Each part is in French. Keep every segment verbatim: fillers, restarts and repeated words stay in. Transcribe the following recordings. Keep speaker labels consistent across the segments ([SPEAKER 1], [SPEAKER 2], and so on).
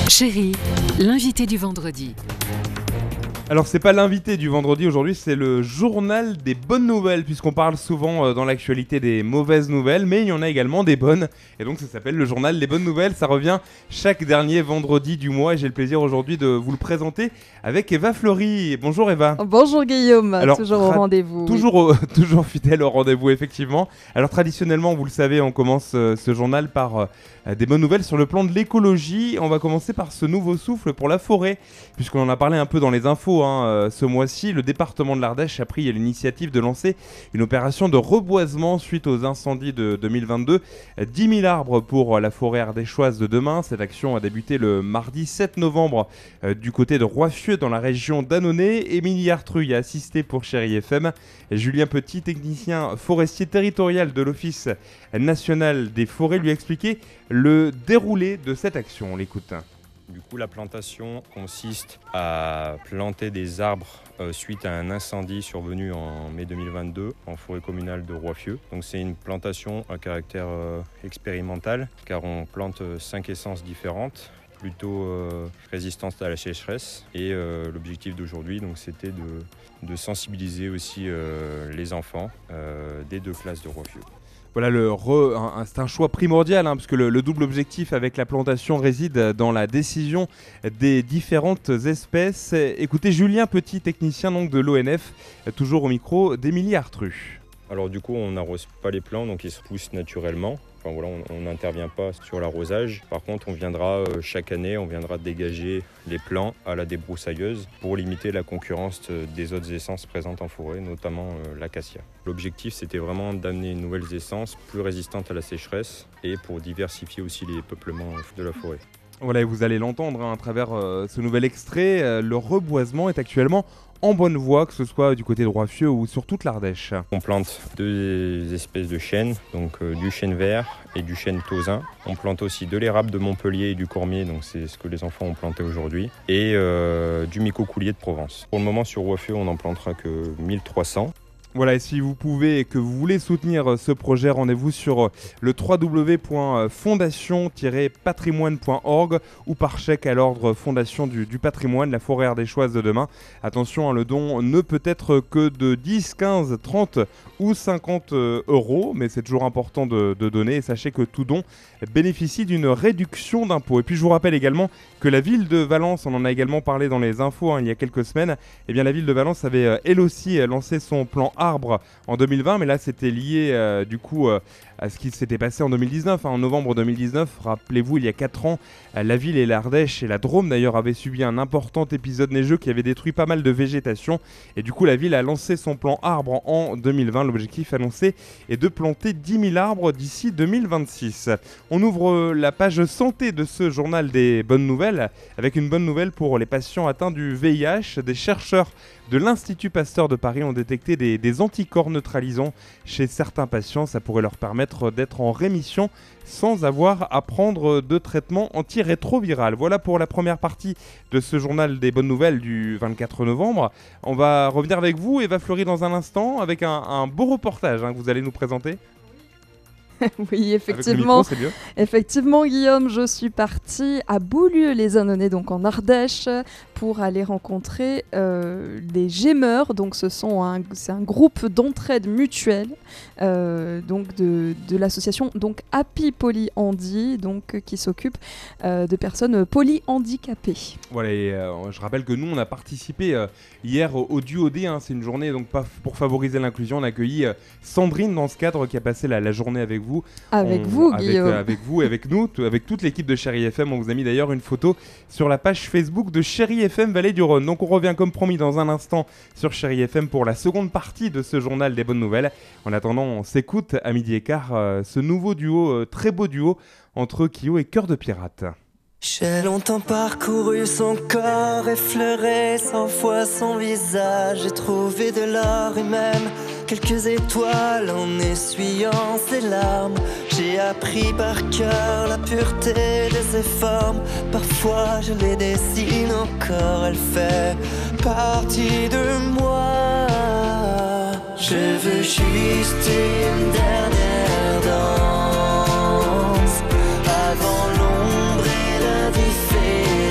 [SPEAKER 1] Chérie, l'invité du vendredi.
[SPEAKER 2] Alors c'est pas l'invité du vendredi aujourd'hui, c'est le journal des bonnes nouvelles, puisqu'on parle souvent euh, dans l'actualité des mauvaises nouvelles, mais il y en a également des bonnes, et donc ça s'appelle le journal des bonnes nouvelles. Ça revient chaque dernier vendredi du mois, et j'ai le plaisir aujourd'hui de vous le présenter avec Eva Fleury. Bonjour Eva.
[SPEAKER 3] Bonjour Guillaume,
[SPEAKER 2] Alors,
[SPEAKER 3] toujours au
[SPEAKER 2] tra-
[SPEAKER 3] rendez-vous.
[SPEAKER 2] Toujours, au- toujours fidèle au rendez-vous, effectivement. Alors traditionnellement, vous le savez, on commence euh, ce journal par euh, des bonnes nouvelles sur le plan de l'écologie. On va commencer par ce nouveau souffle pour la forêt, puisqu'on en a parlé un peu dans les infos hein, euh, ce mois-ci. Le département de l'Ardèche a pris l'initiative de lancer une opération de reboisement suite aux incendies de deux mille vingt-deux. dix mille arbres pour la forêt ardéchoise de demain. Cette action a débuté le mardi sept novembre euh, du côté de Roiffieux dans la région d'Annonay. Émilie Artruy a assisté pour Chérie F M. Et Julien Petit, technicien forestier territorial de l'Office national des forêts, lui a expliqué le déroulé de cette action. On l'écoute.
[SPEAKER 4] Du coup, la plantation consiste à planter des arbres euh, suite à un incendie survenu en mai deux mille vingt-deux en forêt communale de Roiffieux. Donc c'est une plantation à caractère euh, expérimental car on plante euh, cinq essences différentes, plutôt euh, résistantes à la sécheresse. Et euh, l'objectif d'aujourd'hui, donc, c'était de, de sensibiliser aussi euh, les enfants euh, des deux classes de Roiffieux.
[SPEAKER 2] Voilà, le re, un, un, c'est un choix primordial, hein, parce que le, le double objectif avec la plantation réside dans la décision des différentes espèces. Écoutez Julien Petit, technicien donc, de l'O N F, toujours au micro d'Émilie Artruy.
[SPEAKER 4] Alors du coup, on n'arrose pas les plants, donc ils se poussent naturellement. Enfin voilà, on n'intervient pas sur l'arrosage. Par contre, on viendra euh, chaque année, on viendra dégager les plants à la débroussailleuse pour limiter la concurrence des autres essences présentes en forêt, notamment euh, l'acacia. L'objectif, c'était vraiment d'amener de nouvelles essences plus résistantes à la sécheresse et pour diversifier aussi les peuplements de la forêt.
[SPEAKER 2] Voilà, et vous allez l'entendre hein, à travers euh, ce nouvel extrait. Euh, le reboisement est actuellement en bonne voie, que ce soit du côté de Roiffieux ou sur toute l'Ardèche.
[SPEAKER 4] On plante deux espèces de chênes, donc euh, du chêne vert et du chêne tausin. On plante aussi de l'érable de Montpellier et du cormier, donc c'est ce que les enfants ont planté aujourd'hui, et euh, du micocoulier de Provence. Pour le moment, sur Roiffieux, on n'en plantera que mille trois cents.
[SPEAKER 2] Voilà, et si vous pouvez et que vous voulez soutenir ce projet, rendez-vous sur le w w w point fondation tiret patrimoine point org ou par chèque à l'ordre Fondation du, du patrimoine, la forêt ardéchoise de demain. Attention, hein, le don ne peut être que de dix, quinze, trente ou cinquante euros, mais c'est toujours important de, de donner. Et sachez que tout don bénéficie d'une réduction d'impôt. Et puis je vous rappelle également que la ville de Valence, on en a également parlé dans les infos hein, il y a quelques semaines, eh bien la ville de Valence avait euh, elle aussi euh, lancé son plan arbre en deux mille vingt, mais là c'était lié euh, du coup euh, à ce qui s'était passé en deux mille dix-neuf. Hein, en novembre deux mille dix-neuf, rappelez-vous, il y a quatre ans, euh, la ville et l'Ardèche et la Drôme d'ailleurs avaient subi un important épisode neigeux qui avait détruit pas mal de végétation. Et du coup, la ville a lancé son plan arbre en deux mille vingt. L'objectif annoncé est de planter dix mille arbres d'ici deux mille vingt-six. On ouvre la page santé de ce journal des bonnes nouvelles avec une bonne nouvelle pour les patients atteints du V I H. Des chercheurs de l'Institut Pasteur de Paris ont détecté des, des anticorps neutralisants chez certains patients. Ça pourrait leur permettre d'être en rémission sans avoir à prendre de traitement antirétroviral. Voilà pour la première partie de ce journal des bonnes nouvelles du vingt-quatre novembre. On va revenir avec vous, Eva Fleury, dans un instant, avec un, un beau reportage hein, que vous allez nous présenter.
[SPEAKER 3] Oui, effectivement.
[SPEAKER 2] Avec le micro, c'est mieux.
[SPEAKER 3] Effectivement, Guillaume, je suis partie à Beaulieu-les-Annonay, donc en Ardèche, pour aller rencontrer euh, les Gémeurs. Donc, ce sont un, c'est un groupe d'entraide mutuelle, euh, donc de, de l'association donc Happy Poly Handi, donc qui s'occupe euh, de personnes polyhandicapées.
[SPEAKER 2] Voilà, et, euh, je rappelle que nous, on a participé euh, hier au, au Duo D. Hein, c'est une journée donc pas f- pour favoriser l'inclusion. On a accueilli euh, Sandrine dans ce cadre qui a passé la, la journée avec vous.
[SPEAKER 3] Avec
[SPEAKER 2] on,
[SPEAKER 3] vous,
[SPEAKER 2] avec,
[SPEAKER 3] Guillaume.
[SPEAKER 2] Euh, avec vous, avec nous, t- avec toute l'équipe de Chérie F M. On vous a mis d'ailleurs une photo sur la page Facebook de Chérie F M Vallée du Rhône. Donc on revient comme promis dans un instant sur Chérie F M pour la seconde partie de ce journal des bonnes nouvelles. En attendant, on s'écoute à midi et quart euh, ce nouveau duo, euh, très beau duo entre Kyo et Cœur de Pirate.
[SPEAKER 5] J'ai longtemps parcouru son corps, effleuré cent fois son visage. J'ai trouvé de l'or et même quelques étoiles en essuyant ses larmes. J'ai appris par cœur la pureté de ses formes. Parfois je les dessine encore, elle fait partie de moi. Je veux juste une dernière danse avant l'ombre et l'indifférence.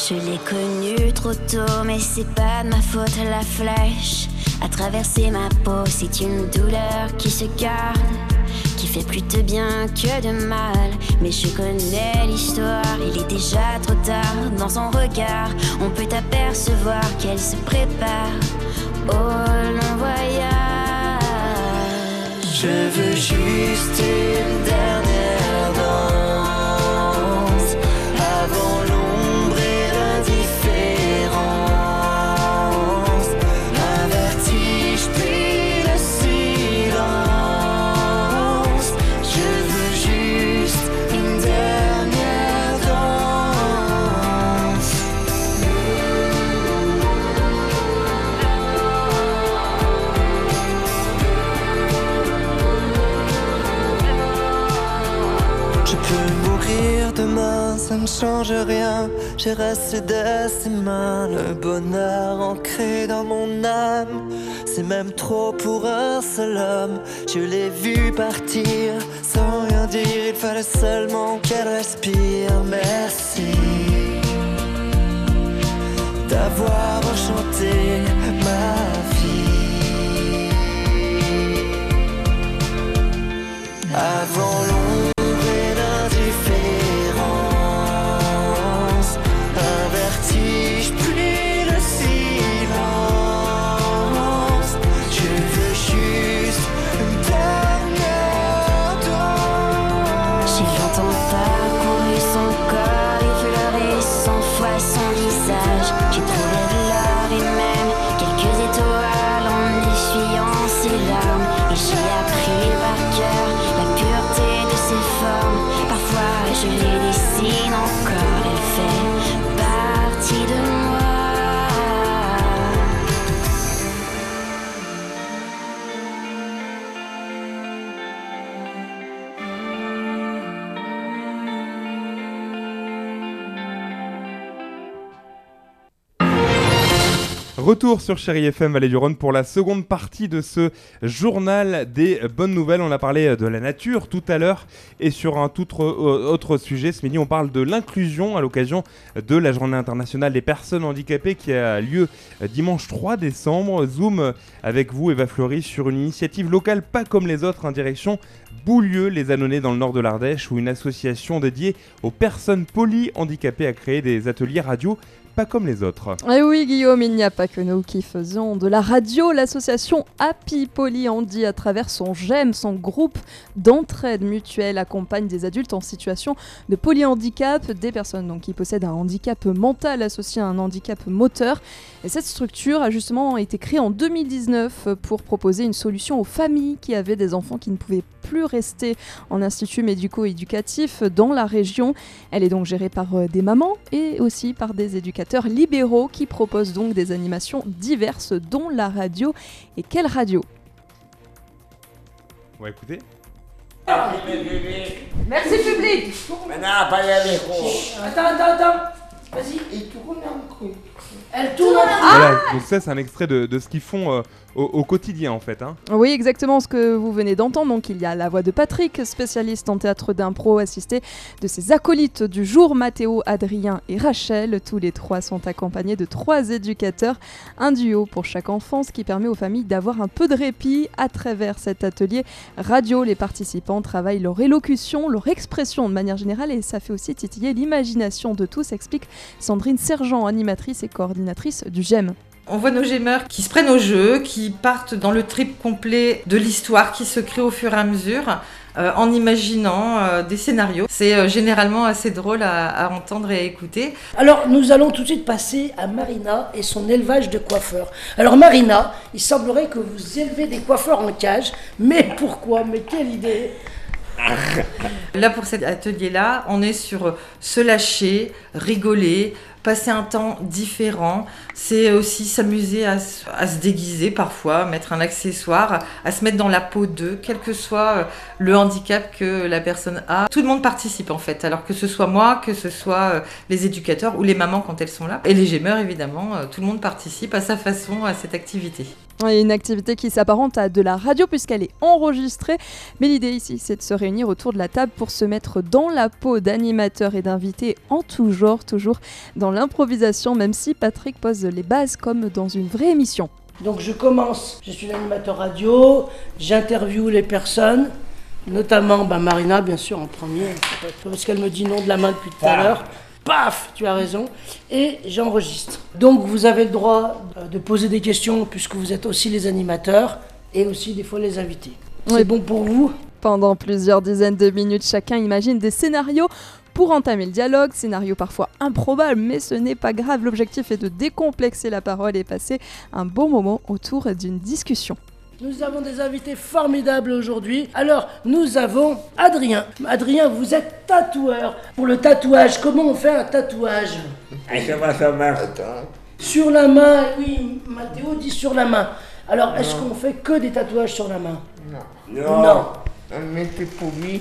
[SPEAKER 6] Je l'ai connu trop tôt, mais c'est pas de ma faute. La flèche a traversé ma peau, c'est une douleur qui se garde, qui fait plus de bien que de mal. Mais je connais l'histoire, il est déjà trop tard. Dans son regard, on peut apercevoir qu'elle se prépare au long voyage.
[SPEAKER 5] Je veux juste une dernière danse avant l'ombre et l'indifférence. Un vertige puis le silence. Je veux juste une dernière danse. Je peux mourir demain, ça me change rien. J'ai resté de ses mains le bonheur ancré dans mon âme. C'est même trop pour un seul homme. Je l'ai vu partir sans rien dire. Il fallait seulement qu'elle respire. Merci d'avoir enchanté ma vie. Avant l'ombre et l'indifférence, un vertige puis le silence. Je veux juste une dernière danse.
[SPEAKER 6] J'ai longtemps parcouru son corps, effleuré cent fois son visage. J'ai trouvé de l'or et même quelques étoiles en essuyant ses larmes. Et j'ai appris par cœur la pureté de ses formes. Parfois je les dessine encore, elle fait partie de moi.
[SPEAKER 2] Retour sur Chérie F M Vallée du Rhône pour la seconde partie de ce journal des bonnes nouvelles. On a parlé de la nature tout à l'heure et sur un tout autre, autre sujet, ce midi on parle de l'inclusion à l'occasion de la Journée internationale des personnes handicapées qui a lieu dimanche trois décembre. Zoom avec vous Eva Fleury sur une initiative locale pas comme les autres en direction Boulieu, les Annonay dans le nord de l'Ardèche, où une association dédiée aux personnes polyhandicapées a créé des ateliers radio pas comme les autres.
[SPEAKER 3] Et oui Guillaume, il n'y a pas que nous qui faisons de la radio. L'association Happy Polyhandi, à travers son GEM, son groupe d'entraide mutuelle, accompagne des adultes en situation de polyhandicap, des personnes donc, qui possèdent un handicap mental associé à un handicap moteur. Et cette structure a justement été créée en deux mille dix-neuf pour proposer une solution aux familles qui avaient des enfants qui ne pouvaient plus rester en institut médico-éducatif dans la région. Elle est donc gérée par des mamans et aussi par des éducateurs libéraux qui proposent donc des animations diverses, dont la radio. Et quelle radio ?
[SPEAKER 2] On va écouter.
[SPEAKER 7] Merci public.
[SPEAKER 8] Maintenant, pas y aller.
[SPEAKER 7] Attends, attends, attends. Vas-y.
[SPEAKER 8] Il tourne un coup.
[SPEAKER 7] Elle tourne.
[SPEAKER 2] Voilà, donc ça c'est un extrait de, de ce qu'ils font euh, au, au quotidien en fait. Hein.
[SPEAKER 3] Oui, exactement ce que vous venez d'entendre. Donc il y a la voix de Patrick, spécialiste en théâtre d'impro, assisté de ses acolytes du jour, Mathéo, Adrien et Rachel. Tous les trois sont accompagnés de trois éducateurs, un duo pour chaque enfant, ce qui permet aux familles d'avoir un peu de répit. À travers cet atelier radio, les participants travaillent leur élocution, leur expression de manière générale, et ça fait aussi titiller l'imagination de tous, explique Sandrine Sergent, animatrice et coordinatrice du GEM.
[SPEAKER 9] On voit nos gémeurs qui se prennent au jeu, qui partent dans le trip complet de l'histoire qui se crée au fur et à mesure, euh, en imaginant euh, des scénarios. C'est euh, généralement assez drôle à, à entendre et à écouter.
[SPEAKER 7] Alors, nous allons tout de suite passer à Marina et son élevage de coiffeurs. Alors, Marina, il semblerait que vous élevez des coiffeurs en cage. Mais pourquoi ? Mais quelle idée !
[SPEAKER 9] Là, pour cet atelier-là, on est sur se lâcher, rigoler, passer un temps différent. C'est aussi s'amuser à, à se déguiser parfois, mettre un accessoire, à se mettre dans la peau d'eux, quel que soit le handicap que la personne a. Tout le monde participe en fait, alors que ce soit moi, que ce soit les éducateurs ou les mamans quand elles sont là. Et les gémeurs évidemment, tout le monde participe à sa façon à cette activité.
[SPEAKER 3] Et une activité qui s'apparente à de la radio puisqu'elle est enregistrée. Mais l'idée ici, c'est de se réunir autour de la table pour se mettre dans la peau d'animateurs et d'invités en tout genre, toujours dans l'improvisation, même si Patrick pose les bases comme dans une vraie émission.
[SPEAKER 7] Donc je commence, je suis l'animateur radio, j'interviewe les personnes, notamment bah, Marina bien sûr en premier, parce qu'elle me dit non de la main depuis tout à l'heure. Paf, tu as raison, et j'enregistre. Donc vous avez le droit de poser des questions puisque vous êtes aussi les animateurs et aussi des fois les invités. C'est
[SPEAKER 3] Oui.
[SPEAKER 7] bon pour vous?
[SPEAKER 3] Pendant plusieurs dizaines de minutes, chacun imagine des scénarios pour entamer le dialogue, scénario parfois improbable, mais ce n'est pas grave. L'objectif est de décomplexer la parole et passer un bon moment autour d'une discussion.
[SPEAKER 7] Nous avons des invités formidables aujourd'hui. Alors, nous avons Adrien. Adrien, vous êtes tatoueur. Pour le tatouage, comment on fait un tatouage?
[SPEAKER 8] Comment ça marche?
[SPEAKER 7] Sur la main, oui, Mathéo dit sur la main. Alors, est-ce qu'on fait que des tatouages sur la main?
[SPEAKER 8] Non.
[SPEAKER 7] Non.
[SPEAKER 8] Mais c'est pour lui.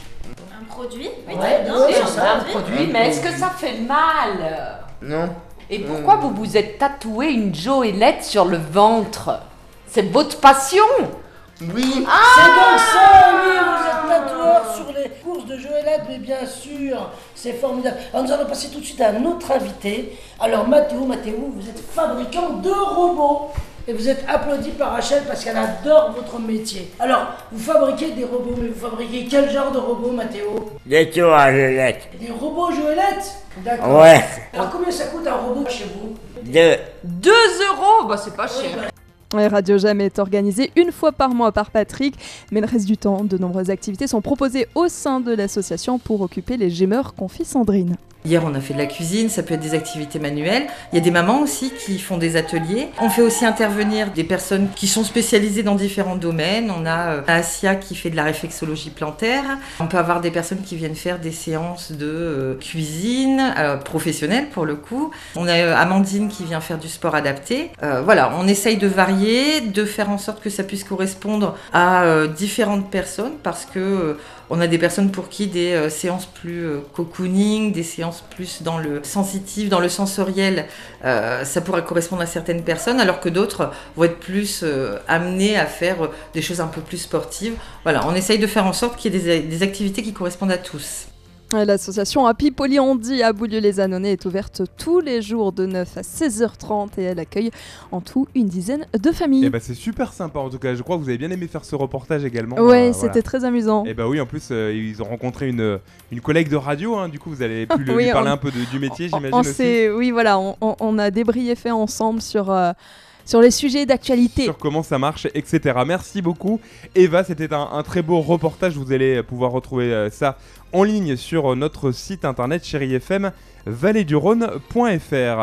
[SPEAKER 10] Un produit?
[SPEAKER 7] Ouais,
[SPEAKER 10] non,
[SPEAKER 7] c'est
[SPEAKER 10] c'est
[SPEAKER 7] ça.
[SPEAKER 10] un produit, mais est-ce que ça fait mal?
[SPEAKER 8] Non.
[SPEAKER 10] Et pourquoi vous vous êtes tatoué une Joëlette sur le ventre? C'est votre passion?
[SPEAKER 8] Oui.
[SPEAKER 7] C'est donc ça, oui, vous êtes tatoueur sur les courses de Joëlette, mais bien sûr, c'est formidable. Alors nous allons passer tout de suite à un autre invité. Alors Mathéo, Mathéo, vous êtes fabricant de robots. Et vous êtes applaudi par Rachel parce qu'elle adore votre métier. Alors, vous fabriquez des robots, mais vous fabriquez quel genre de robots, Mathéo?
[SPEAKER 8] Des tours, Juliette.
[SPEAKER 7] Des robots Joëlette? D'accord.
[SPEAKER 8] Ouais.
[SPEAKER 7] Alors combien ça coûte un robot chez vous?
[SPEAKER 8] Deux.
[SPEAKER 10] deux euros? Bah c'est pas cher.
[SPEAKER 3] Et Radio Jam est organisé une fois par mois par Patrick, mais le reste du temps, de nombreuses activités sont proposées au sein de l'association pour occuper les gémeurs, confie Sandrine.
[SPEAKER 9] Hier, on a fait de la cuisine, ça peut être des activités manuelles. Il y a des mamans aussi qui font des ateliers. On fait aussi intervenir des personnes qui sont spécialisées dans différents domaines. On a euh, Asia qui fait de la réflexologie plantaire. On peut avoir des personnes qui viennent faire des séances de euh, cuisine euh, professionnelle pour le coup. On a euh, Amandine qui vient faire du sport adapté. Euh, voilà, on essaye de varier, de faire en sorte que ça puisse correspondre à euh, différentes personnes parce que euh, on a des personnes pour qui des euh, séances plus euh, cocooning, des séances plus dans le sensitif, dans le sensoriel, euh, ça pourrait correspondre à certaines personnes, alors que d'autres vont être plus euh, amenées à faire euh, des choses un peu plus sportives. Voilà, on essaye de faire en sorte qu'il y ait des, des activités qui correspondent à tous.
[SPEAKER 3] L'association Happy Polyandie à Boulieu-les-Annonay est ouverte tous les jours de neuf à seize heures trente et elle accueille en tout une dizaine de familles.
[SPEAKER 2] Et bah c'est super sympa en tout cas, je crois que vous avez bien aimé faire ce reportage également.
[SPEAKER 3] Ouais,
[SPEAKER 2] euh,
[SPEAKER 3] c'était
[SPEAKER 2] voilà.
[SPEAKER 3] très amusant.
[SPEAKER 2] Et bah oui, en plus euh, ils ont rencontré une, une collègue de radio, hein, du coup vous allez pu le-
[SPEAKER 3] Oui,
[SPEAKER 2] lui parler
[SPEAKER 3] on-
[SPEAKER 2] un peu de- du métier,
[SPEAKER 3] On-
[SPEAKER 2] j'imagine
[SPEAKER 3] on
[SPEAKER 2] aussi.
[SPEAKER 3] s'est- Oui, voilà, on, on- on a débriefé ensemble sur, euh, sur les sujets d'actualité.
[SPEAKER 2] Sur comment ça marche, et cetera. Merci beaucoup Eva, c'était un, un très beau reportage, vous allez pouvoir retrouver euh, ça en ligne sur notre site internet chéri f m vallée du rhône point f r.